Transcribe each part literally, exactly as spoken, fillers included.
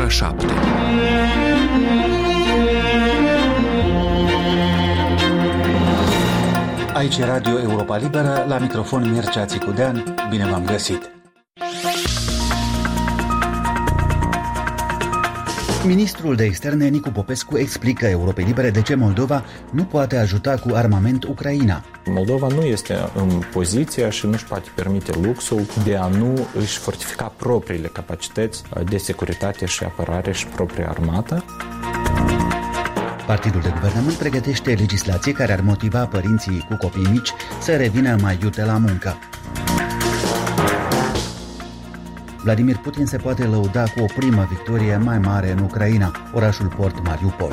ora șapte. Aici e Radio Europa Liberă, la microfon Mircea Țicudean. Bine v-am găsit! Ministrul de Externe Nicu Popescu explică Europei Libere de ce Moldova nu poate ajuta cu armament Ucraina. Moldova nu este în poziția și nu-și poate permite luxul de a nu își fortifica propriile capacități de securitate și apărare și propria armată. Partidul de guvernământ pregătește legislație care ar motiva părinții cu copii mici să revină mai iute la muncă. Vladimir Putin se poate lăuda cu o primă victorie mai mare în Ucraina, orașul port Mariupol.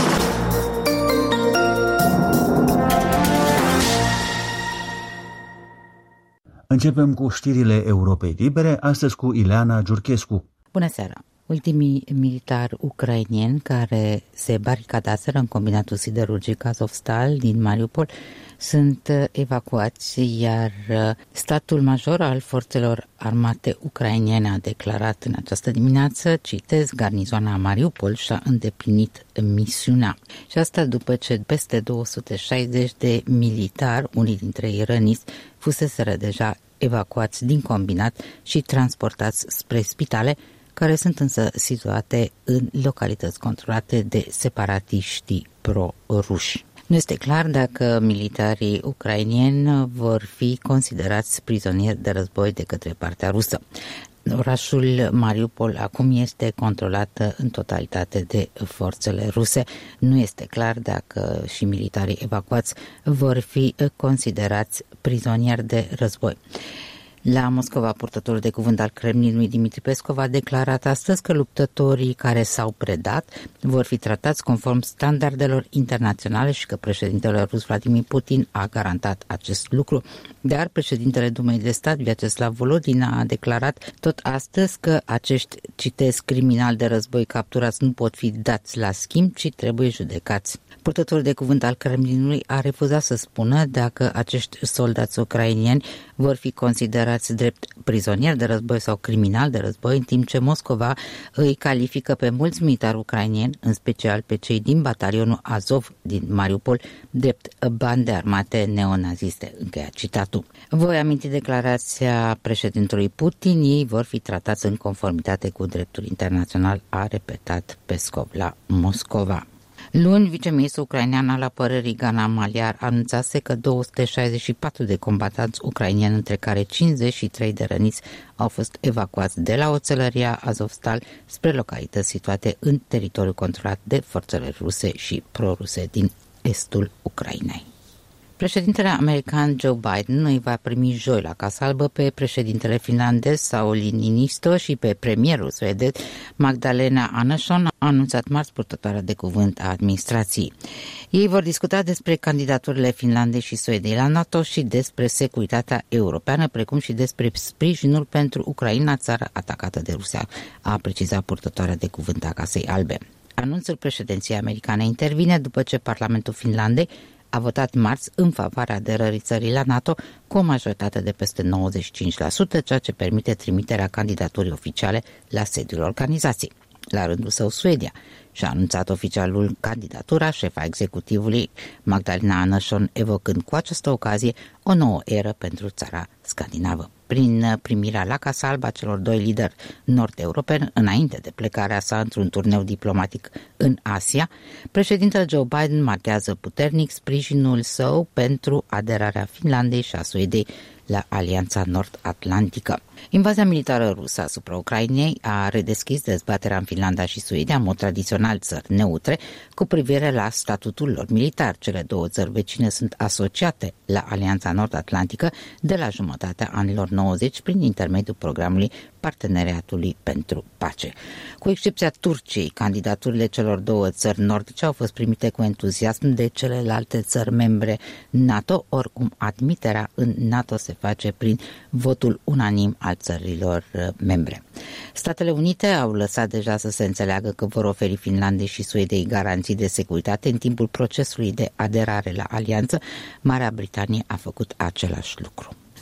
Începem cu știrile Europei Libere, astăzi cu Ileana Giurchescu. Bună seara! Ultimii militari ucrainieni care se baricadaseră în combinatul siderurgic Azovstal din Mariupol sunt evacuați, iar statul major al forțelor armate ucrainene a declarat în această dimineață, citez, garnizoana Mariupol și-a îndeplinit misiunea. Și asta după ce peste două sute șaizeci de militari, unii dintre ei răniți, fuseseră deja evacuați din combinat și transportați spre spitale, care sunt însă situate în localități controlate de separatiștii pro-ruși. Nu este clar dacă militarii ucrainieni vor fi considerați prizonieri de război de către partea rusă. Orașul Mariupol acum este controlat în totalitate de forțele ruse. Nu este clar dacă și militarii evacuați vor fi considerați prizonieri de război. La Moscova, purtătorul de cuvânt al Kremlinului, Dimitri Peskov, a declarat astăzi că luptătorii care s-au predat vor fi tratați conform standardelor internaționale și că președintele rus Vladimir Putin a garantat acest lucru. Dar președintele Dumei de Stat, Vyacheslav Volodin, a declarat tot astăzi că acești, citez, criminali de război capturați nu pot fi dați la schimb, ci trebuie judecați. Purtătorul de cuvânt al Kremlinului a refuzat să spună dacă acești soldați ucrainieni vor fi considerați drept prizonieri de război sau criminali de război, în timp ce Moscova îi califică pe mulți militari ucrainieni, în special pe cei din batalionul Azov din Mariupol, drept bande armate neonaziste. Încheia citatul. Voi aminti declarația președintelui Putin, ei vor fi tratați în conformitate cu dreptul internațional, a repetat Peskov la Moscova. Luni, viceministrul ucrainean al apărării Gana Maliar anunțase că două sute șaizeci și patru de combatanți ucrainieni, între care cincizeci și trei de răniți, au fost evacuați de la oțelăria Azovstal spre localități situate în teritoriul controlat de forțele ruse și proruse din estul Ucrainei. Președintele american Joe Biden îi va primi joi la Casa Albă pe președintele finlandez Sauli Niinisto și pe premierul suedez Magdalena Andersson, a anunțat marți purtătoarea de cuvânt a administrației. Ei vor discuta despre candidaturile Finlandei și Suediei la NATO și despre securitatea europeană, precum și despre sprijinul pentru Ucraina, țară atacată de Rusia, a precizat purtătoarea de cuvânt a Casei Albe. Anunțul președinției americane intervine după ce Parlamentul Finlandei a votat marți în favoarea aderării țării la NATO cu o majoritate de peste nouăzeci și cinci la sută, ceea ce permite trimiterea candidaturii oficiale la sediul organizației. La rândul său, Suedia și-a anunțat oficialul candidatura, șefa executivului Magdalena Andersson, evocând cu această ocazie o nouă eră pentru țara scandinavă. Prin primirea la Casa Albă a celor doi lideri nord-europeni, înainte de plecarea sa într-un turneu diplomatic în Asia, președintele Joe Biden marchează puternic sprijinul său pentru aderarea Finlandei și a Suediei la Alianța Nord-Atlantică. Invazia militară rusă asupra Ucrainei a redeschis dezbaterea în Finlanda și Suedia, în mod tradițional țări neutre, cu privire la statutul lor militar. Cele două țări vecine sunt asociate la Alianța Nord-Atlantică de la jumătatea anilor nouăzeci prin intermediul programului Parteneriatului pentru Pace. Cu excepția Turciei, candidaturile celor două țări nordice au fost primite cu entuziasm de celelalte țări membre NATO, oricum admiterea în NATO se face prin votul unanim al țărilor membre. Statele Unite au lăsat deja să se înțeleagă că vor oferi Finlandei și Suediei garanții de securitate în timpul procesului de aderare la alianță. Marea Britanie a făcut același lucru.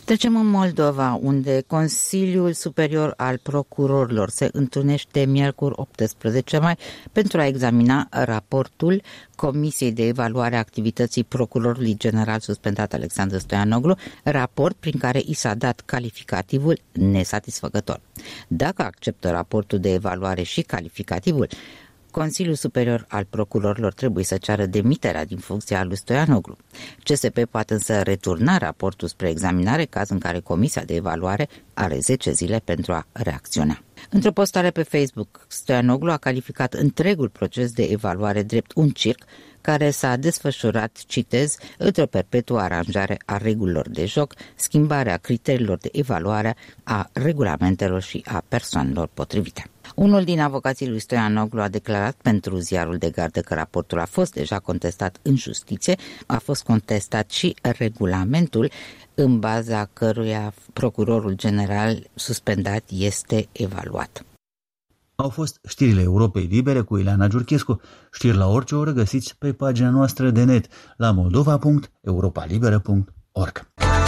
Trecem în Moldova, unde Consiliul Superior al Procurorilor se întrunește miercuri optsprezece mai pentru a examina raportul Comisiei de Evaluare a Activității Procurorului General suspendat Alexandru Stoianoglu, raport prin care i s-a dat calificativul nesatisfăcător. Dacă acceptă raportul de evaluare și calificativul, Consiliul Superior al Procurorilor trebuie să ceară demiterea din funcția lui Stoianoglu. C S P poate însă returna raportul spre examinare, caz în care Comisia de Evaluare are zece zile pentru a reacționa. Într-o postare pe Facebook, Stoianoglu a calificat întregul proces de evaluare drept un circ care s-a desfășurat, citez, într-o perpetuă aranjare a regulilor de joc, schimbarea criteriilor de evaluare, a regulamentelor și a persoanelor potrivite. Unul din avocații lui Stoianoglu a declarat pentru Ziarul de Gardă că raportul a fost deja contestat în justiție, a fost contestat și regulamentul în baza căruia procurorul general suspendat este evaluat. Au fost știrile Europei Libere cu Ileana Giurchescu. Știri la orice oră găsiți pe pagina noastră de net la moldova punct europa liberă punct org.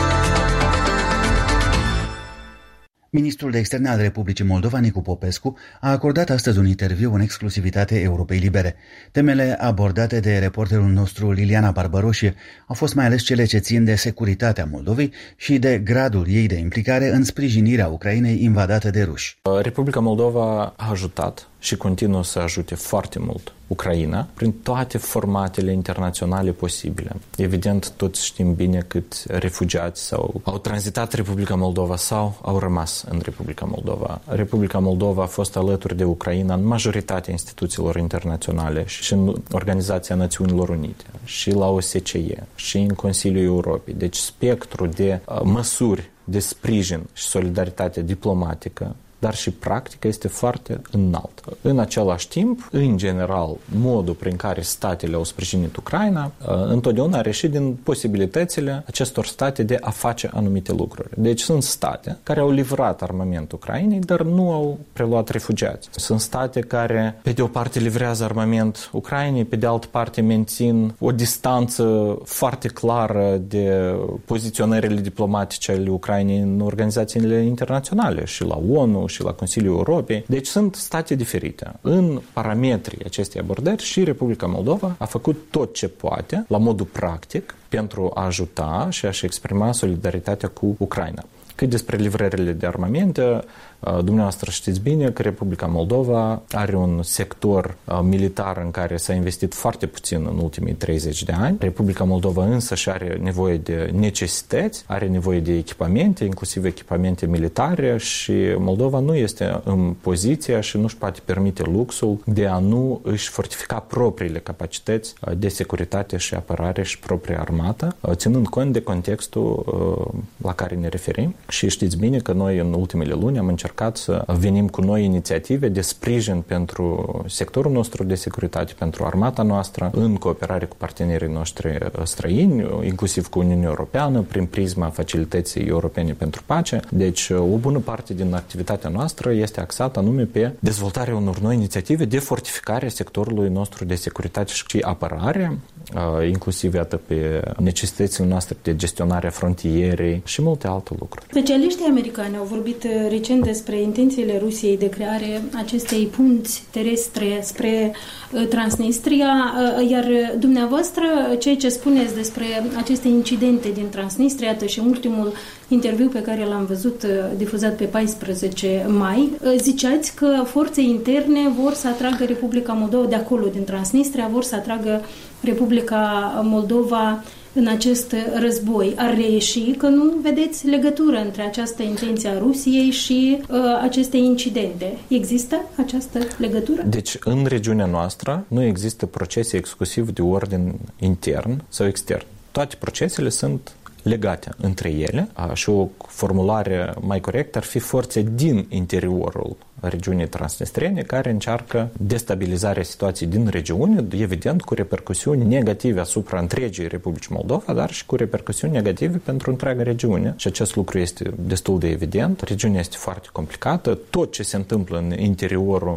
Ministrul de Externe al Republicii Moldova, Nicu Popescu, a acordat astăzi un interviu în exclusivitate Europei Libere. Temele abordate de reporterul nostru Liliana Barbaroșie au fost mai ales cele ce țin de securitatea Moldovei și de gradul ei de implicare în sprijinirea Ucrainei invadată de ruși. Republica Moldova a ajutat și continuă să ajute foarte mult Ucraina prin toate formatele internaționale posibile. Evident, toți știm bine cât refugiați sau au tranzitat Republica Moldova sau au rămas în Republica Moldova. Republica Moldova a fost alături de Ucraina în majoritatea instituțiilor internaționale și în Organizația Națiunilor Unite, și la O S C E, și în Consiliul Europei. Deci spectrul de uh, măsuri de sprijin și solidaritate diplomatică, dar și practică este foarte înalt. În același timp, în general, modul prin care statele au sprijinit Ucraina întotdeauna a reșit din posibilitățile acestor state de a face anumite lucruri. Deci sunt state care au livrat armament Ucrainei, dar nu au preluat refugiați. Sunt state care, pe de o parte, livrează armament Ucrainei, pe de altă parte, mențin o distanță foarte clară de poziționările diplomatice ale Ucrainei în organizațiile internaționale și la ONU, și la Consiliul Europei. Deci sunt state diferite. În parametrii acestei abordări și Republica Moldova a făcut tot ce poate, la modul practic, pentru a ajuta și a-și exprima solidaritatea cu Ucraina. Cât despre livrările de armamente, dumneavoastră știți bine că Republica Moldova are un sector militar în care s-a investit foarte puțin în ultimii treizeci de ani. Republica Moldova însă și are nevoie de necesități, are nevoie de echipamente, inclusiv echipamente militare, și Moldova nu este în poziția și nu își poate permite luxul de a nu își fortifica propriile capacități de securitate și apărare și propria armată, ținând cont de contextul la care ne referim. Și știți bine că noi în ultimele luni am încercat să venim cu noi inițiative de sprijin pentru sectorul nostru de securitate, pentru armata noastră, în cooperare cu partenerii noștri străini, inclusiv cu Uniunea Europeană, prin prisma Facilității Europene pentru Pace. Deci, o bună parte din activitatea noastră este axată anume pe dezvoltarea unor noi inițiative de fortificare a sectorului nostru de securitate și apărare, inclusiv atât pe necesitățile noastre de gestionare a frontierei și multe alte lucruri. Specialiștii americani au vorbit recent despre intențiile Rusiei de creare acestei punți terestre spre Transnistria, iar dumneavoastră, ceea ce spuneți despre aceste incidente din Transnistria, iată și ultimul interviu pe care l-am văzut difuzat pe paisprezece mai, ziceați că forțe interne vor să atragă Republica Moldova de acolo, din Transnistria, vor să atragă Republica Moldova în acest război. Ar reieși că nu vedeți legătură între această intenție a Rusiei și uh, aceste incidente. Există această legătură? Deci, în regiunea noastră nu există procese exclusiv de ordin intern sau extern. Toate procesele sunt legate între ele și o formulare mai corectă ar fi forțe din interiorul regiunii transnistrene care încearcă destabilizarea situației din regiune, evident cu repercusiuni negative asupra întregii Republici Moldova, dar și cu repercusiuni negative pentru întreaga regiune. Și acest lucru este destul de evident. Regiunea este foarte complicată. Tot ce se întâmplă în interiorul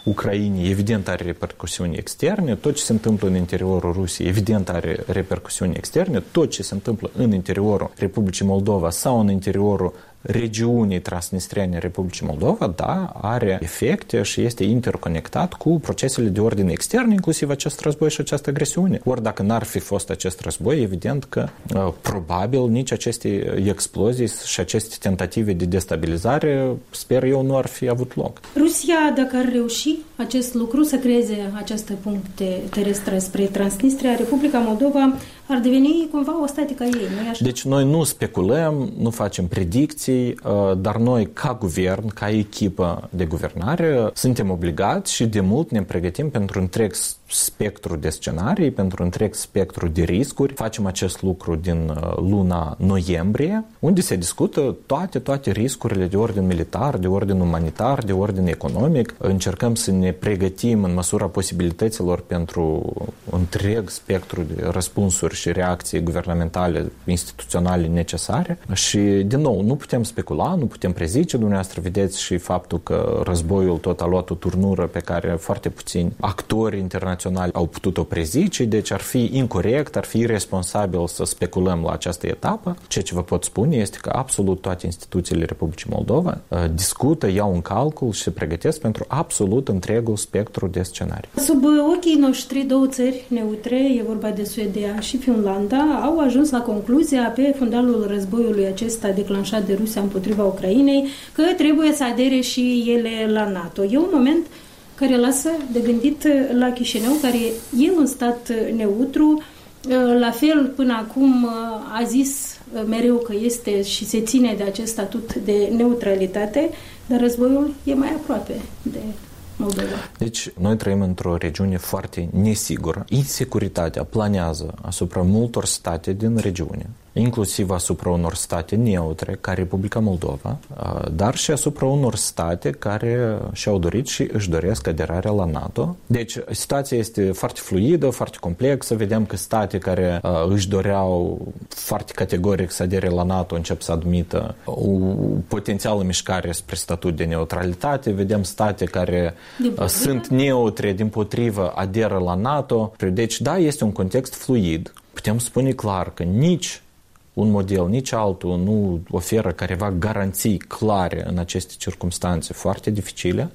Ucrainei, evident are repercusiuni externe, tot ce se întâmplă în interiorul Rusiei, evident are repercusiuni externe, tot ce se întâmplă în interiorul Republicii Moldova sau în interiorul regiunii transnistriene Republicii Moldova, da, are efecte și este interconectat cu procesele de ordine extern, inclusiv acest război și această agresiune. Ori dacă n-ar fi fost acest război, evident că uh, probabil nici aceste explozii și aceste tentative de destabilizare, sper eu, nu ar fi avut loc. Rusia, dacă ar reuși acest lucru, să creeze aceste puncte terestre spre Transnistria, Republica Moldova ar deveni cumva o statică ei, nu-i așa? Deci noi nu speculăm, nu facem predicții, dar noi ca guvern, ca echipă de guvernare, suntem obligați și de mult ne pregătim pentru întreg spectru de scenarii, pentru întreg spectru de riscuri. Facem acest lucru din luna noiembrie, unde se discută toate, toate riscurile de ordin militar, de ordin umanitar, de ordin economic. Încercăm să ne pregătim în măsura posibilităților pentru întreg spectru de răspunsuri și reacții guvernamentale, instituționale necesare. Și, din nou, nu putem specula, nu putem prezice. Dumneavoastră vedeți și faptul că războiul tot a luat o turnură pe care foarte puțini actori internaționali au putut-o prezice, deci ar fi incorect, ar fi irresponsabil să speculăm la această etapă. Ceea ce vă pot spune este că absolut toate instituțiile Republicii Moldova discută, iau în calcul și se pregătesc pentru absolut întregul spectru de scenarii. Sub ochii noștri, două țări neutre, e vorba de Suedia și Finlanda, au ajuns la concluzia pe fundalul războiului acesta declanșat de Rusia împotriva Ucrainei că trebuie să adere și ele la NATO. E un moment care lasă de gândit la Chișinău, care e un stat neutru, la fel până acum a zis mereu că este și se ține de acest statut de neutralitate, dar războiul e mai aproape de Moldova. Deci, noi trăim într-o regiune foarte nesigură. Insecuritatea planează asupra multor state din regiune, inclusiv asupra unor state neutre, ca Republica Moldova, dar și asupra unor state care și-au dorit și își doresc aderarea la NATO. Deci, situația este foarte fluidă, foarte complexă. Vedem că state care își doreau foarte categoric să adere la NATO încep să admită o potențială mișcare spre statut de neutralitate. Vedem state care sunt neutre, dimpotrivă, aderă la NATO. Deci, da, este un context fluid. Putem spune clar că nici un model, nici altul nu oferă careva garanții clare în aceste circumstanțe foarte dificile.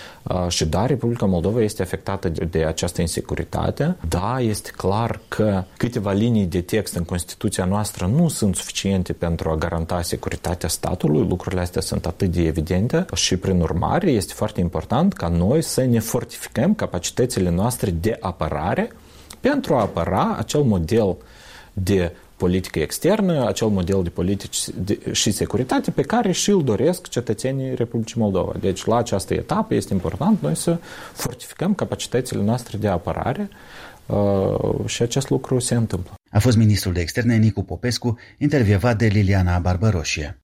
Și da, Republica Moldova este afectată de această insecuritate. Da, este clar că câteva linii de text în Constituția noastră nu sunt suficiente pentru a garanta securitatea statului. Lucrurile astea sunt atât de evidente și, prin urmare, este foarte important ca noi să ne fortificăm capacitățile noastre de apărare pentru a apăra acel model de politică externă, acel model de politici și securitate pe care și îl doresc cetățenii Republicii Moldova. Deci, la această etapă este important noi să fortificăm capacitățile noastre de apărare uh, și acest lucru se întâmplă. A fost ministrul de externe Nicu Popescu, intervievat de Liliana Barbăroșie.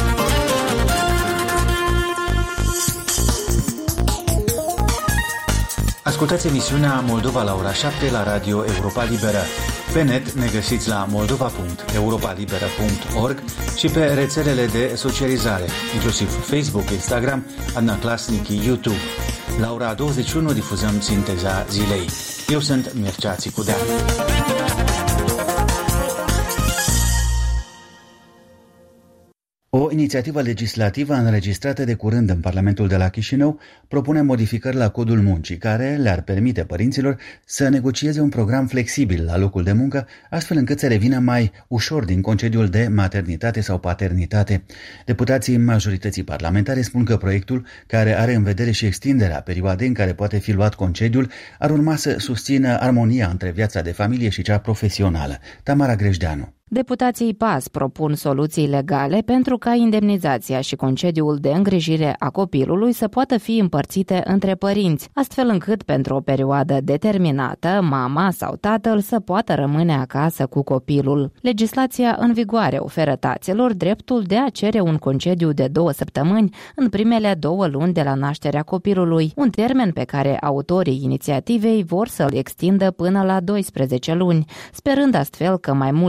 Ascultați emisiunea Moldova la ora șapte la Radio Europa Liberă. Pe net ne găsiți la moldova punct europa liberă punct org și pe rețelele de socializare, inclusiv Facebook, Instagram, Adnaclasnici, YouTube. La ora douăzeci și unu difuzăm sinteza zilei. Eu sunt Mircea Țicudean. O inițiativă legislativă înregistrată de curând în Parlamentul de la Chișinău propune modificări la Codul Muncii, care le-ar permite părinților să negocieze un program flexibil la locul de muncă, astfel încât să revină mai ușor din concediul de maternitate sau paternitate. Deputații majorității parlamentare spun că proiectul, care are în vedere și extinderea perioadei în care poate fi luat concediul, ar urma să susțină armonia între viața de familie și cea profesională. Tamara Grejdeanu. Deputații P A S propun soluții legale pentru ca indemnizația și concediul de îngrijire a copilului să poată fi împărțite între părinți, astfel încât pentru o perioadă determinată, mama sau tatăl să poată rămâne acasă cu copilul. Legislația în vigoare oferă taților dreptul de a cere un concediu de două săptămâni în primele două luni de la nașterea copilului, un termen pe care autorii inițiativei vor să-l extindă până la doisprezece luni, sperând astfel că mai mulți părinți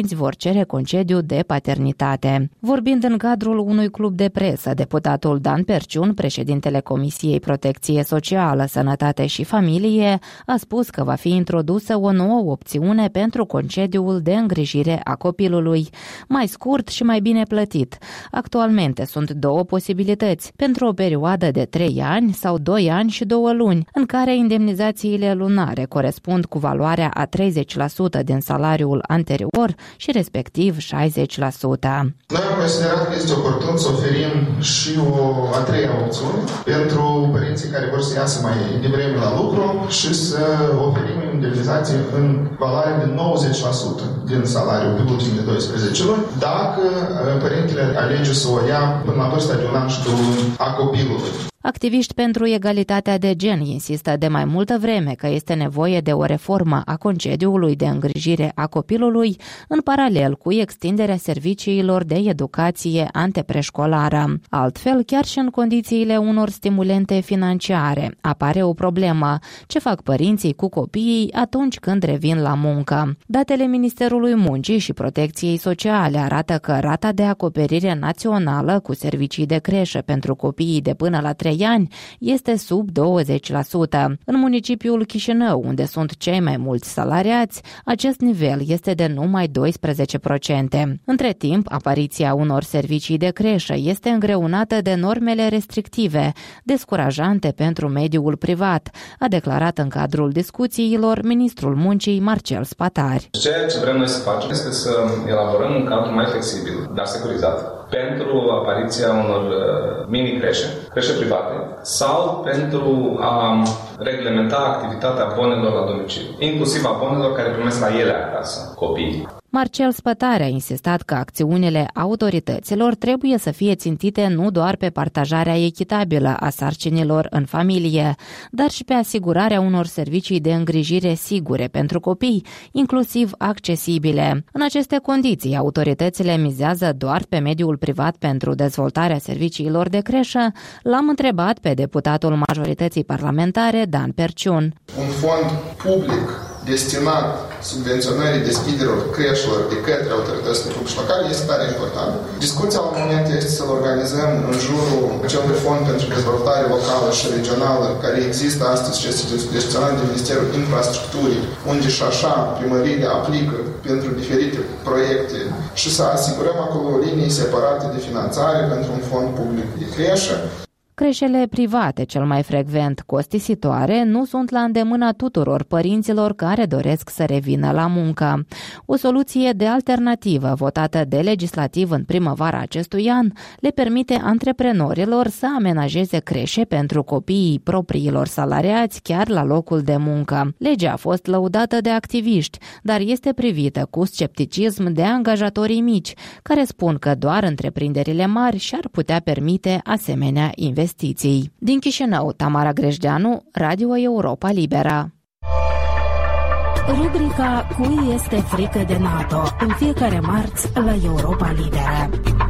părinți vor cere concediu de paternitate. Vorbind în cadrul unui club de presă, deputatul Dan Perciun, președintele Comisiei Protecție Socială, Sănătate și Familie, a spus că va fi introdusă o nouă opțiune pentru concediul de îngrijire a copilului, mai scurt și mai bine plătit. Actualmente sunt două posibilități, pentru o perioadă de trei ani sau doi ani și două luni, în care indemnizațiile lunare corespund cu valoarea a treizeci la sută din salariul anterior și respectiv șaizeci la sută. Noi am considerat că este oportun să oferim și o a treia opțiune pentru părinții care vor să iasă mai devreme la lucru și să oferim indemnizație în valoare de nouăzeci la sută din salariul pe ultimele doisprezece luni, dacă părintele alege să o ia până la vârsta de un an și două luni a copilului. Activiști pentru egalitatea de gen insistă de mai multă vreme că este nevoie de o reformă a concediului de îngrijire a copilului, în paralel cu extinderea serviciilor de educație antepreșcolară. Altfel, chiar și în condițiile unor stimulente financiare, apare o problemă: ce fac părinții cu copiii atunci când revin la muncă? Datele Ministerului Muncii și Protecției Sociale arată că rata de acoperire națională cu servicii de creșă pentru copiii de până la trei ani este sub douăzeci la sută. În municipiul Chișinău, unde sunt cei mai mulți salariați, acest nivel este de numai doisprezece la sută. Între timp, apariția unor servicii de creșă este îngreunată de normele restrictive, descurajante pentru mediul privat, a declarat în cadrul discuțiilor ministrul muncii Marcel Spatari. Ceea ce vrem noi să facem este să elaborăm un cadru mai flexibil, dar securizat, pentru apariția unor mini-creșe, creșe private, sau pentru a reglementa activitatea bonelor la domiciliu, inclusiv a bonelor care primesc la ele acasă copiii. Marcel Spătare a insistat că acțiunile autorităților trebuie să fie țintite nu doar pe partajarea echitabilă a sarcinilor în familie, dar și pe asigurarea unor servicii de îngrijire sigure pentru copii, inclusiv accesibile. În aceste condiții, autoritățile mizează doar pe mediul privat pentru dezvoltarea serviciilor de creșă. L-am întrebat pe deputatul majorității parlamentare, Dan Perciun. Un fond public destinat subvenționării deschiderilor creșelor de către autoritățile publice locale este tare important. Discuția la moment este să-l organizăm în jurul acelui fond pentru dezvoltare locală și regională care există astăzi și este gestionat de Ministerul Infrastructurii, unde și așa primăriile aplică pentru diferite proiecte și să asigurăm acolo linii separate de finanțare pentru un fond public de creșă. Creșele private, cel mai frecvent costisitoare, nu sunt la îndemâna tuturor părinților care doresc să revină la muncă. O soluție de alternativă votată de legislativ în primăvara acestui an le permite antreprenorilor să amenajeze creșe pentru copiii propriilor salariați chiar la locul de muncă. Legea a fost lăudată de activiști, dar este privită cu scepticism de angajatorii mici, care spun că doar întreprinderile mari și-ar putea permite asemenea investiții. Din Chișinău, Tamara Grejdeanu, Radio Europa Liberă. Rubrica Cui este frică de NATO? În fiecare marți la Europa Liberă.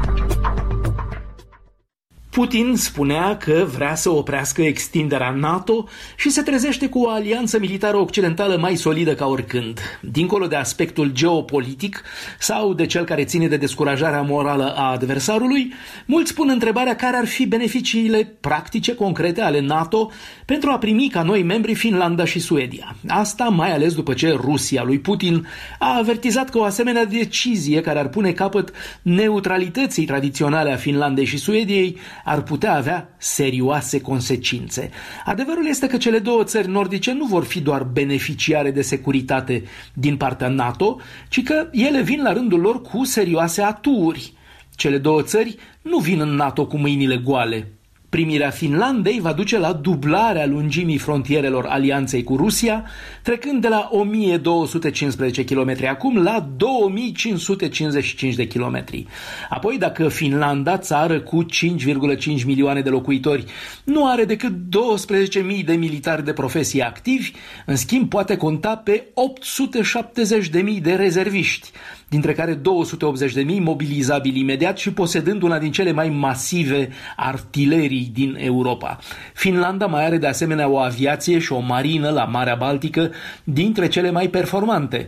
Putin spunea că vrea să oprească extinderea NATO și se trezește cu o alianță militară occidentală mai solidă ca oricând. Dincolo de aspectul geopolitic sau de cel care ține de descurajarea morală a adversarului, mulți pun întrebarea care ar fi beneficiile practice, concrete ale NATO pentru a primi ca noi membri Finlanda și Suedia. Asta mai ales după ce Rusia lui Putin a avertizat că o asemenea decizie care ar pune capăt neutralității tradiționale a Finlandei și Suediei ar putea avea serioase consecințe. Adevărul este că cele două țări nordice nu vor fi doar beneficiare de securitate din partea NATO, ci că ele vin la rândul lor cu serioase aturi. Cele două țări nu vin în NATO cu mâinile goale. Primirea Finlandei va duce la dublarea lungimii frontierelor alianței cu Rusia, trecând de la o mie două sute cincisprezece kilometri acum la două mii cinci sute cincizeci și cinci de kilometri. Apoi, dacă Finlanda, țară cu cinci virgulă cinci milioane de locuitori, nu are decât douăsprezece mii de militari de profesie activi, în schimb poate conta pe opt sute șaptezeci de mii de rezerviști, dintre care două sute optzeci de mii mobilizabili imediat și posedând una din cele mai masive artilerii din Europa. Finlanda mai are de asemenea o aviație și o marină la Marea Baltică dintre cele mai performante.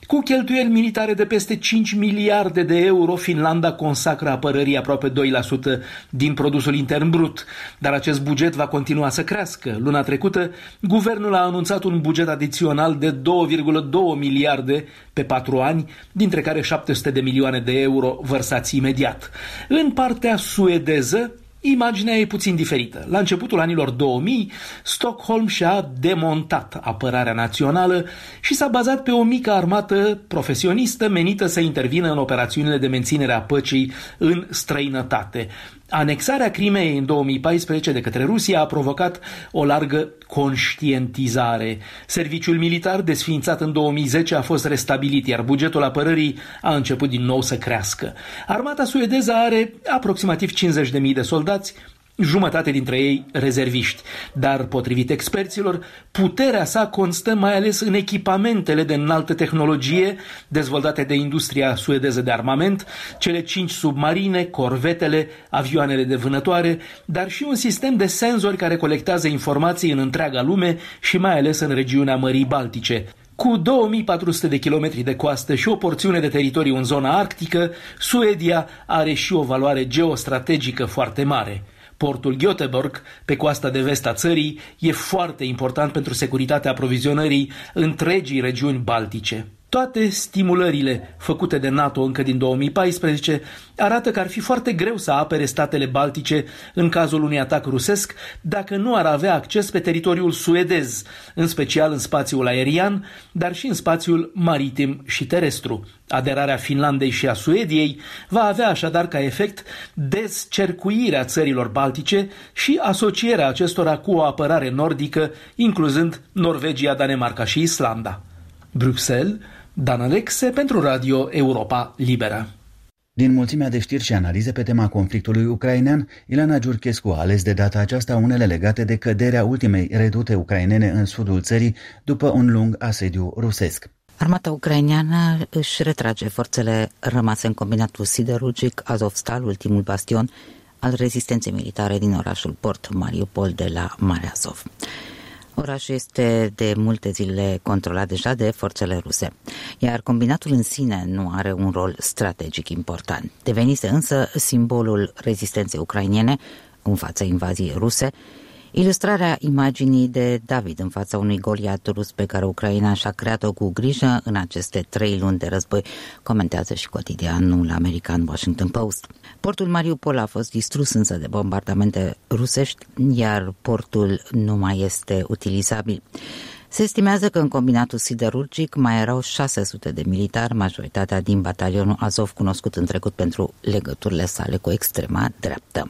Cu cheltuieli militare de peste cinci miliarde de euro, Finlanda consacră apărării aproape doi la sută din produsul intern brut, dar acest buget va continua să crească. Luna trecută, guvernul a anunțat un buget adițional de două virgulă doi miliarde pe patru ani, dintre care șapte sute de milioane de euro vărsați imediat. În partea suedeză, imaginea e puțin diferită. La începutul anilor două mii, Stockholm și-a demontat apărarea națională și s-a bazat pe o mică armată profesionistă menită să intervină în operațiunile de menținere a păcii în străinătate. Anexarea Crimeei în două mii paisprezece de către Rusia a provocat o largă conștientizare. Serviciul militar, desființat în două mii zece, a fost restabilit, iar bugetul apărării a început din nou să crească. Armata suedeză are aproximativ cincizeci de mii de soldați, jumătate dintre ei rezerviști, dar, potrivit experților, puterea sa constă mai ales în echipamentele de înaltă tehnologie dezvoltate de industria suedeză de armament, cele cinci submarine, corvetele, avioanele de vânătoare, dar și un sistem de senzori care colectează informații în întreaga lume și mai ales în regiunea Mării Baltice. Cu două mii patru sute de kilometri de coastă și o porțiune de teritoriu în zona arctică, Suedia are și o valoare geostrategică foarte mare. Portul Göteborg, pe coasta de vest a țării, e foarte important pentru securitatea aprovizionării întregii regiuni baltice. Toate stimulările făcute de NATO încă din două mii paisprezece arată că ar fi foarte greu să apere statele baltice în cazul unui atac rusesc dacă nu ar avea acces pe teritoriul suedez, în special în spațiul aerian, dar și în spațiul maritim și terestru. Aderarea Finlandei și a Suediei va avea așadar ca efect descercuirea țărilor baltice și asocierea acestora cu o apărare nordică, incluzând Norvegia, Danemarca și Islanda. Bruxelles, Dan Alexe pentru Radio Europa Liberă. Din mulțimea de știri și analize pe tema conflictului ucrainean, Ileana Giurchescu a ales de data aceasta unele legate de căderea ultimei redute ucrainene în sudul țării după un lung asediu rusesc. Armata ucraineană își retrage forțele rămase în combinatul siderurgic Azovstal, ultimul bastion al rezistenței militare din orașul port Mariupol de la Marea Azov. Orașul este de multe zile controlat deja de forțele ruse, iar combinatul în sine nu are un rol strategic important. Devenise însă simbolul rezistenței ucrainene în fața invaziei ruse, ilustrarea imaginii de David în fața unui Goliat rus pe care Ucraina și-a creat-o cu grijă în aceste trei luni de război, comentează și cotidianul american Washington Post. Portul Mariupol a fost distrus însă de bombardamente rusești, iar portul nu mai este utilizabil. Se estimează că în combinatul siderurgic mai erau șase sute de militari, majoritatea din batalionul Azov, cunoscut în trecut pentru legăturile sale cu extrema dreaptă.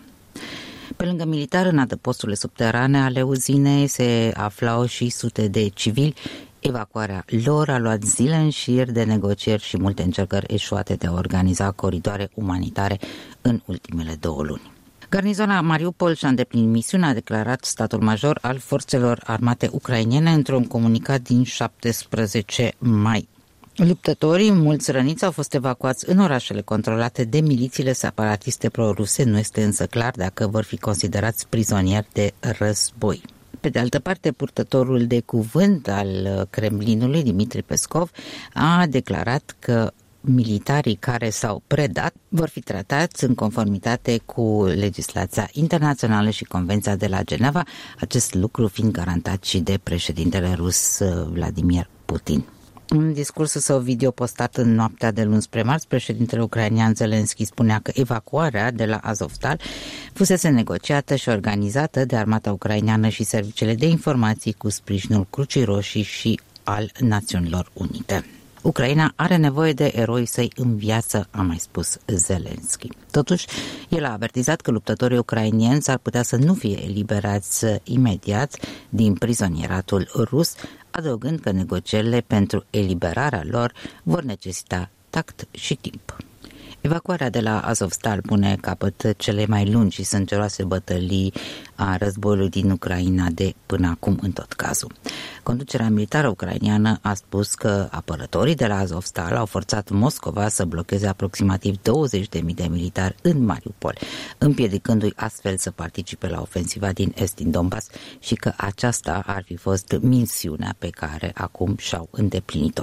Pe lângă militar, în adăposturile subterane ale uzinei se aflau și sute de civili. Evacuarea lor a luat zile în șir de negocieri și multe încercări eșuate de a organiza coridoare umanitare în ultimele două luni. Garnizona Mariupol și-a îndeplinit misiunea, a declarat statul major al forțelor armate ucrainene într-un comunicat din șaptesprezece mai. Luptătorii, mulți răniți, au fost evacuați în orașele controlate de milițiile separatiste pro-ruse. Nu este însă clar dacă vor fi considerați prizonieri de război. Pe de altă parte, purtătorul de cuvânt al Kremlinului, Dmitri Peskov, a declarat că militarii care s-au predat vor fi tratați în conformitate cu legislația internațională și Convenția de la Geneva, acest lucru fiind garantat și de președintele rus Vladimir Putin. În discursul său video postat în noaptea de luni spre marți, președintele ucrainean Zelensky spunea că evacuarea de la Azovstal fusese negociată și organizată de armata ucraineană și serviciile de informații cu sprijinul Crucii Roșii și al Națiunilor Unite. Ucraina are nevoie de eroi săi în viață, a mai spus Zelensky. Totuși, el a avertizat că luptătorii ucrainieni s-ar putea să nu fie eliberați imediat din prizonieratul rus, adăugând că negocierile pentru eliberarea lor vor necesita tact și timp. Evacuarea de la Azovstal pune capăt cele mai lungi și sângeroase bătălii a războiului din Ucraina de până acum în tot cazul. Conducerea militară ucraineană a spus că apărătorii de la Azovstal au forțat Moscova să blocheze aproximativ douăzeci de mii de militari în Mariupol, împiedicându-i astfel să participe la ofensiva din est din Donbass și că aceasta ar fi fost misiunea pe care acum și-au îndeplinit-o.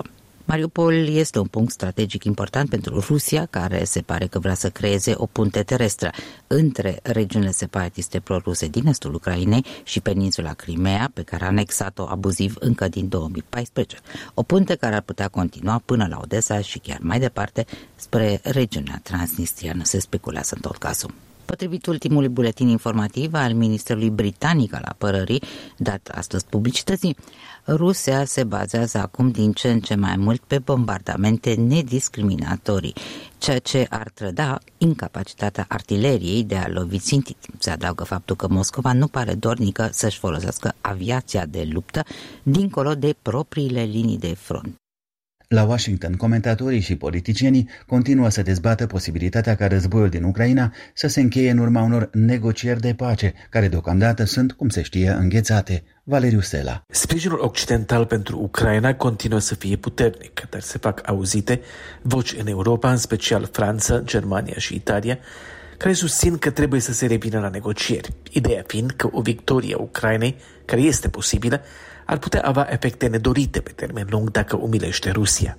Mariupol este un punct strategic important pentru Rusia, care se pare că vrea să creeze o punte terestră între regiunile separatiste proruse din estul Ucrainei și peninsula Crimea, pe care a anexat-o abuziv încă din două mii paisprezece. O punte care ar putea continua până la Odessa și chiar mai departe spre regiunea transnistriană, se speculează în tot cazul. Potrivit ultimului buletin informativ al Ministerului Britanic al Apărării, dat astăzi publicității, Rusia se bazează acum din ce în ce mai mult pe bombardamente nediscriminatorii, ceea ce ar trăda incapacitatea artileriei de a lovi țintit. Se adaugă faptul că Moscova nu pare dornică să-și folosească aviația de luptă dincolo de propriile linii de front. La Washington, comentatorii și politicienii continuă să dezbată posibilitatea ca războiul din Ucraina să se încheie în urma unor negocieri de pace, care deocamdată sunt, cum se știe, înghețate. Valeriu Sela. Sprijinul occidental pentru Ucraina continuă să fie puternic, dar se fac auzite voci în Europa, în special Franța, Germania și Italia, care susțin că trebuie să se revină la negocieri, ideea fiind că o victorie a Ucrainei, care este posibilă, ar putea avea efecte nedorite pe termen lung dacă umilește Rusia.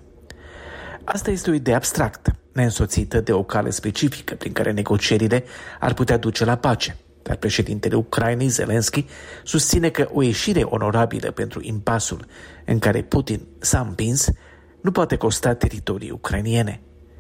Asta este o idee abstractă, neînsoțită de o cale specifică prin care negocierile ar putea duce la pace, dar președintele Ucrainei, Zelensky, susține că o ieșire onorabilă pentru impasul în care Putin s-a împins nu poate costa teritorii ucrainiene.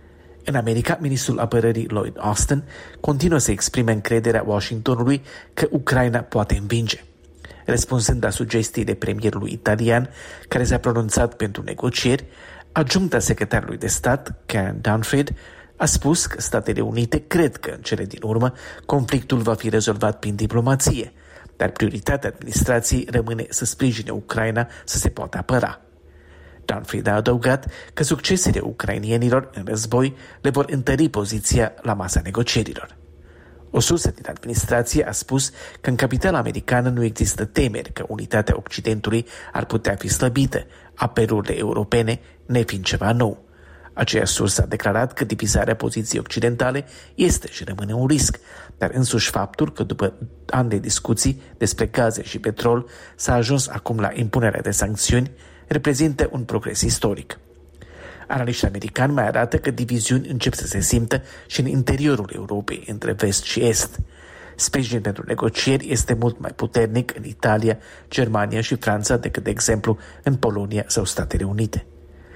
În America, ministrul apărării Lloyd Austin continuă să exprime încrederea Washingtonului că Ucraina poate învinge. Răspunzând la sugestiile premierului italian, care s-a pronunțat pentru negocieri, adjuncta secretarului de stat, Karen Dunford, a spus că Statele Unite cred că, în cele din urmă, conflictul va fi rezolvat prin diplomație, dar prioritatea administrației rămâne să sprijine Ucraina să se poată apăra. Dunford a adăugat că succesele ucrainienilor în război le vor întări poziția la masa negocierilor. O sursă din administrație a spus că în capitala americană nu există temeri că unitatea Occidentului ar putea fi slăbită, apelurile europene nefiind ceva nou. Aceeași sursă a declarat că divizarea poziției occidentale este și rămâne un risc, dar însuși faptul că după ani de discuții despre gaze și petrol s-a ajuns acum la impunerea de sancțiuni reprezintă un progres istoric. Analiștii americani mai arată că diviziuni încep să se simtă și în interiorul Europei, între vest și est. Sprijinul pentru negocieri este mult mai puternic în Italia, Germania și Franța decât, de exemplu, în Polonia sau Statele Unite.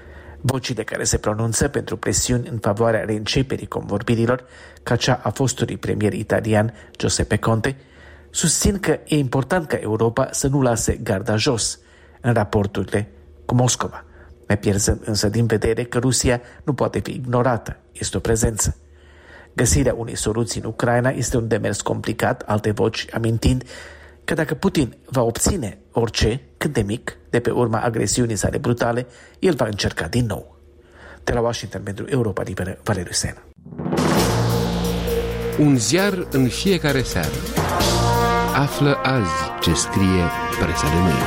Vocile care se pronunță pentru presiuni în favoarea reînceperii convorbirilor, ca cea a fostului premier italian Giuseppe Conte, susțin că e important ca Europa să nu lase garda jos în raporturile cu Moscova, ne pierzând însă din vedere că Rusia nu poate fi ignorată, este o prezență. Găsirea unei soluții în Ucraina este un demers complicat, alte voci amintind că dacă Putin va obține orice, cât de mic, de pe urma agresiunii sale brutale, el va încerca din nou. De la Washington pentru Europa Liberă, Valeriu Sena. Un ziar în fiecare seară. Află azi ce scrie presa de mâine.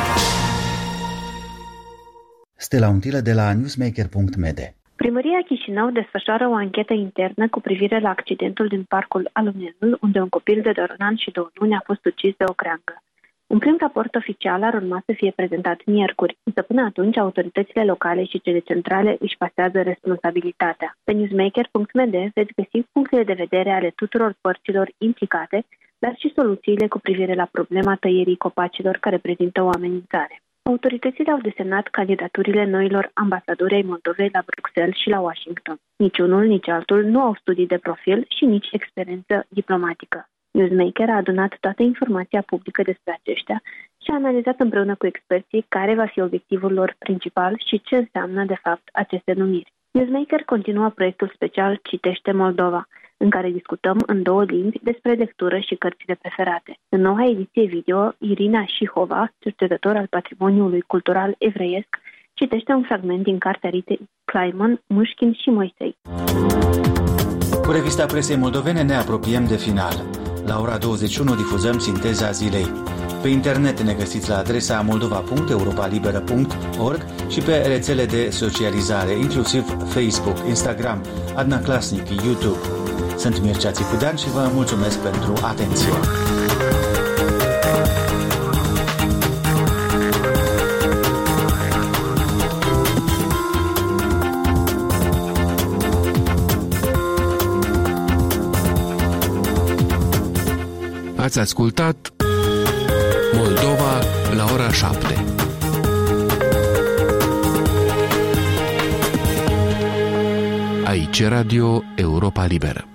Stella Untilă de la newsmaker punct m d. Primăria Chișinău desfășoară o anchetă internă cu privire la accidentul din parcul Alunelul, unde un copil de doar un an și două luni a fost ucis de o creangă. Un prim raport oficial ar urma să fie prezentat miercuri, însă până atunci autoritățile locale și cele centrale își pasează responsabilitatea. Pe newsmaker punct m d veți găsi punctele de vedere ale tuturor părților implicate, dar și soluțiile cu privire la problema tăierii copacilor care prezintă o amenințare. Autoritățile au desemnat candidaturile noilor ambasadori ai Moldovei la Bruxelles și la Washington. Niciunul, nici altul nu au studii de profil și nici experiență diplomatică. Newsmaker a adunat toată informația publică despre aceștia și a analizat împreună cu experții care va fi obiectivul lor principal și ce înseamnă, de fapt, aceste numiri. Newsmaker continuă proiectul special Citește Moldova, în care discutăm în două limbi despre lectură și cărțile preferate. În noua ediție video, Irina Shihova, cercetător al patrimoniului cultural evreiesc, citește un fragment din cartea Ritei Kleiman, Mușkin și Moisei. Cu revista presei moldovene ne apropiem de final. La ora douăzeci și unu difuzăm sinteza zilei. Pe internet ne găsiți la adresa moldova punct europa liberă punct org și pe rețele de socializare, inclusiv Facebook, Instagram, Adna Klasnic, YouTube. Sunt Mircea Țicudean și vă mulțumesc pentru atenție. Ați ascultat Moldova la ora șapte. Aici Radio Europa Liberă.